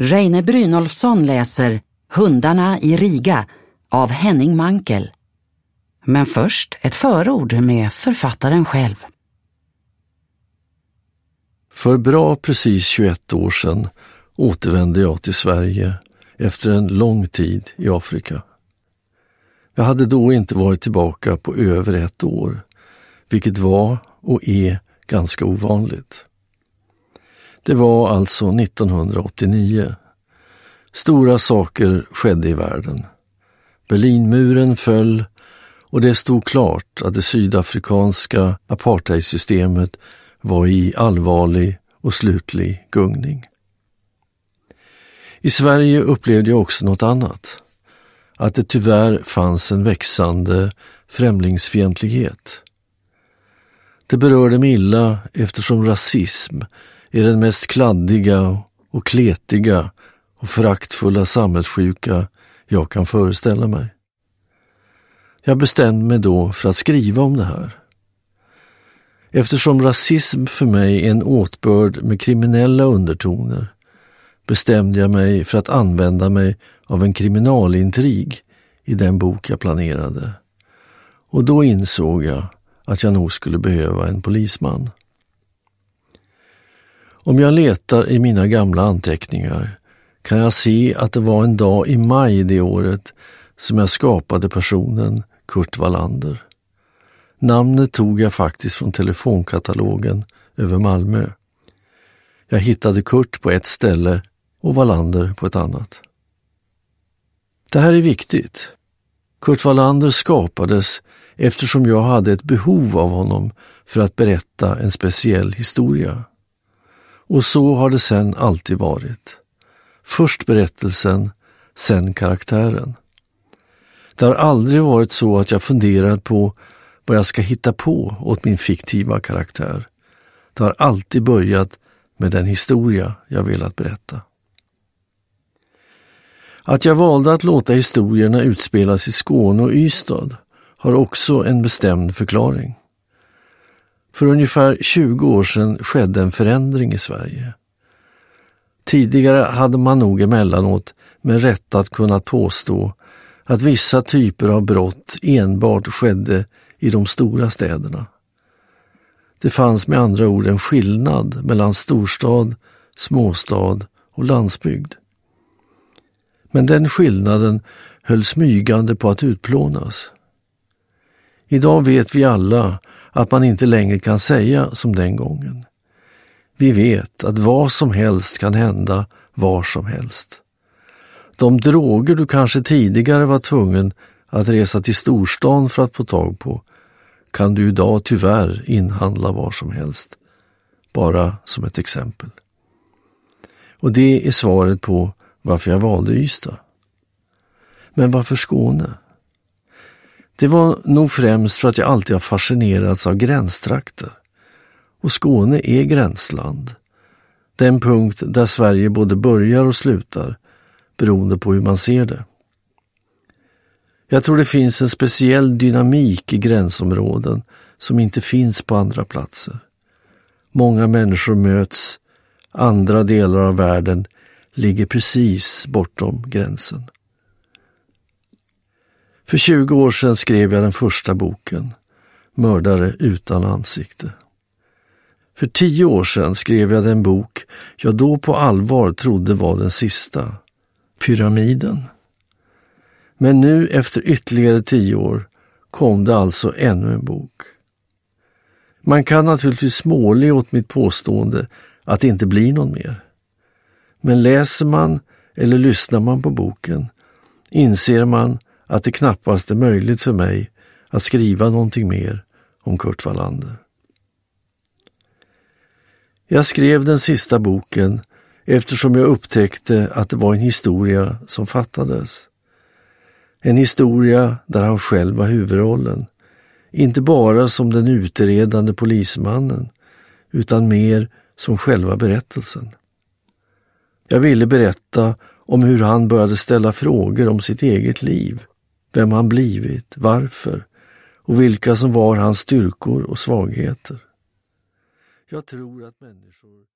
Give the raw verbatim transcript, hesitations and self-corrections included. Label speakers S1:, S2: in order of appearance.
S1: Reine Brynolfsson läser Hundarna i Riga av Henning Mankell. Men först ett förord med författaren själv.
S2: För bra precis tjugoett år sedan återvände jag till Sverige efter en lång tid i Afrika. Jag hade då inte varit tillbaka på över ett år, vilket var och är ganska ovanligt. Det var alltså nittonhundraåttionio. Stora saker skedde i världen. Berlinmuren föll och det stod klart att det sydafrikanska apartheidsystemet var i allvarlig och slutlig gungning. I Sverige upplevde jag också något annat. Att det tyvärr fanns en växande främlingsfientlighet. Det berörde mig illa eftersom rasism är den mest kladdiga och kletiga och föraktfulla samhällssjuka jag kan föreställa mig. Jag bestämde mig då för att skriva om det här. Eftersom rasism för mig är en åtbörd med kriminella undertoner bestämde jag mig för att använda mig av en kriminalintrig i den bok jag planerade. Och då insåg jag att jag nog skulle behöva en polisman. Om jag letar i mina gamla anteckningar kan jag se att det var en dag i maj det året som jag skapade personen Kurt Wallander. Namnet tog jag faktiskt från telefonkatalogen över Malmö. Jag hittade Kurt på ett ställe och Wallander på ett annat. Det här är viktigt. Kurt Wallander skapades eftersom jag hade ett behov av honom för att berätta en speciell historia. Och så har det sedan alltid varit. Först berättelsen, sen karaktären. Det har aldrig varit så att jag funderat på vad jag ska hitta på åt min fiktiva karaktär. Det har alltid börjat med den historia jag velat berätta. Att jag valde att låta historierna utspelas i Skåne och Ystad har också en bestämd förklaring. För ungefär tjugo år sedan skedde en förändring i Sverige. Tidigare hade man nog emellanåt med rätt att kunna påstå att vissa typer av brott enbart skedde i de stora städerna. Det fanns med andra ord en skillnad mellan storstad, småstad och landsbygd. Men den skillnaden höll smygande på att utplånas. Idag vet vi alla att man inte längre kan säga som den gången. Vi vet att vad som helst kan hända var som helst. De droger du kanske tidigare var tvungen att resa till storstan för att få tag på kan du idag tyvärr inhandla var som helst. Bara som ett exempel. Och det är svaret på varför jag valde Ystad. Men varför Skåne? Det var nog främst för att jag alltid har fascinerats av gränstrakter. Och Skåne är gränsland. Den punkt där Sverige både börjar och slutar, beroende på hur man ser det. Jag tror det finns en speciell dynamik i gränsområden som inte finns på andra platser. Många människor möts, andra delar av världen ligger precis bortom gränsen. För tjugo år sedan skrev jag den första boken, Mördare utan ansikte. För tio år sedan skrev jag den bok jag då på allvar trodde var den sista, Pyramiden. Men nu efter ytterligare tio år kom det alltså ännu en bok. Man kan naturligtvis småle åt mitt påstående att det inte blir någon mer. Men läser man eller lyssnar man på boken inser man att det knappast är möjligt för mig att skriva någonting mer om Kurt Wallander. Jag skrev den sista boken eftersom jag upptäckte att det var en historia som fattades. En historia där han själv var huvudrollen, inte bara som den utredande polismannen utan mer som själva berättelsen. Jag ville berätta om hur han började ställa frågor om sitt eget liv, vem han blivit, varför och vilka som var hans styrkor och svagheter. Jag tror att människor